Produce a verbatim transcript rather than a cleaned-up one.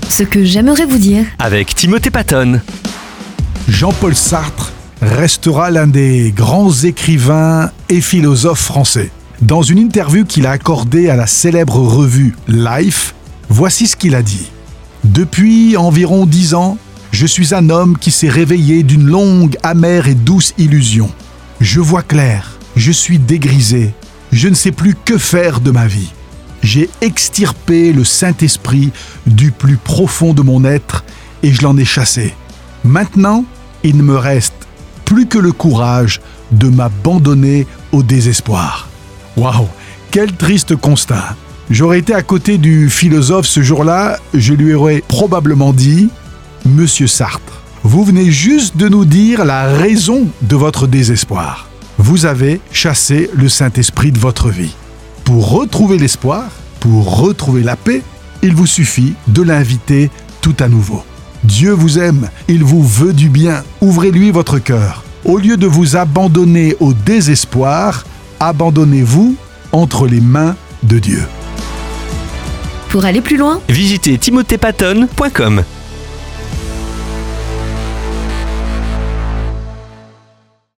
Ce que j'aimerais vous dire. Avec Timothée Patton. Jean-Paul Sartre restera l'un des grands écrivains et philosophes français. Dans une interview qu'il a accordée à la célèbre revue Life, voici ce qu'il a dit. « Depuis environ dix ans, je suis un homme qui s'est réveillé d'une longue, amère et douce illusion. Je vois clair, je suis dégrisé, je ne sais plus que faire de ma vie. J'ai extirpé le Saint-Esprit du plus profond de mon être et je l'en ai chassé. Maintenant, il ne me reste plus que le courage de m'abandonner au désespoir. » Waouh, quel triste constat. J'aurais été à côté du philosophe ce jour-là, je lui aurais probablement dit « Monsieur Sartre, vous venez juste de nous dire la raison de votre désespoir. Vous avez chassé le Saint-Esprit de votre vie. Pour retrouver l'espoir, pour retrouver la paix, il vous suffit de l'inviter tout à nouveau. Dieu vous aime, il vous veut du bien, ouvrez-lui votre cœur. Au lieu de vous abandonner au désespoir, abandonnez-vous entre les mains de Dieu. » Pour aller plus loin, Visitez timothée patton point com.